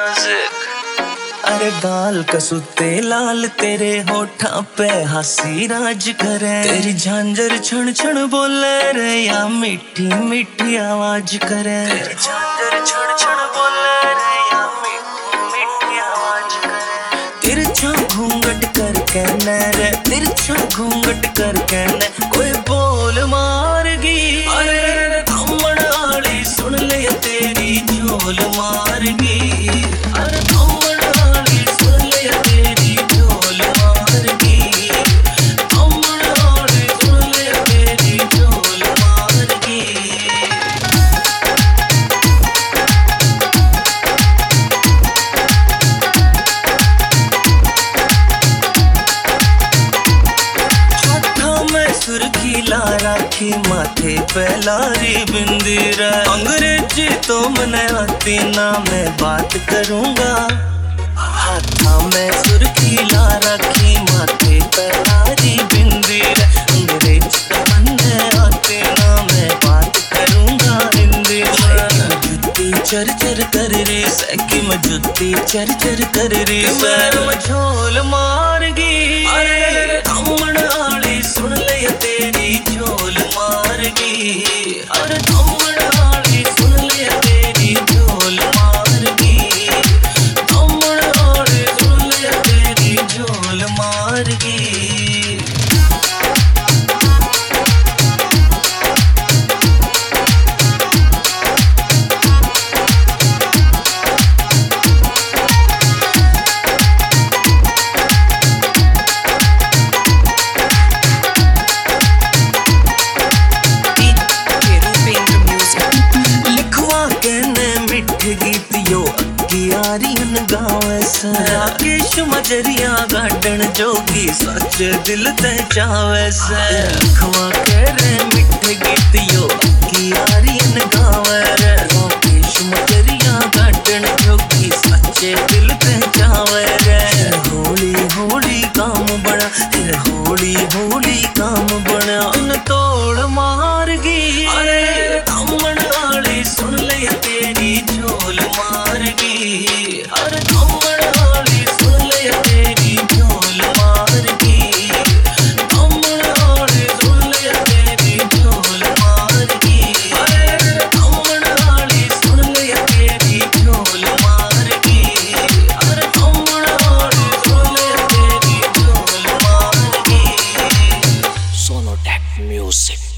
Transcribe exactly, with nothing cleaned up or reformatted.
अरे गाल कसुते लाल तेरे होठा पे हंसी राज करे, तेरी झांझर छण छण बोले रे या मीठी मीठी आवाज करे, तेरी झांझर छण छण बोले रे या मीठी मीठी आवाज करे। तिरछा घूंघट करके न रे तिरछा घूंघट करके न कोई बोल मारगी, अरे थमण आली सुन ले तेरी झोल मारगी, अरे थमण आली सुन ले तेरी झोल मारगी, थमण आली सुन ले तेरी झोल मारगी। सुर्खी ला राखी माथे पे लारी बिंदी रे, अंग्रेजी तो मने आती ना मैं बात करूंगा। हाथा में सुर्खी ला राखी माथे पे लारी बिंदी रे, अंग्रेजी तो मने आती ना मैं बात करूंगा हिंदी में। जुत्ती चर चर कर रे सैकी में जुत्ती चर चर कर रे सैर में झोल मारगी, अरे थमण आली सुन ले तेरी झोल मारगी, अरे थमण आली सुन ले तेरी झोल मारगी, थमण आली सुन ले तेरी झोल मारगी। राकेश मजरिया गार्डन जोगी सच दिल ते चावे से, रखवा के रे मिठे गीतियो की यारियन गावे रे। राकेश मजरिया गार्डन जोगी सच दिल ते चावे रे। होली होली काम बना तेरे होली होली काम बना उन तोड़ मारगी, अरे थमण आली सुन ले तेरी झोल मारगी, अरे थमण आली सुन ले तेरी झोल मारगी, थमण आली सुन ले तेरी झोल मारगी, अरे थमण आली सुन ले तेरी झोल मारगी, अरे थमण आली सुन ले तेरी झोल मारगी। Sonotech Music।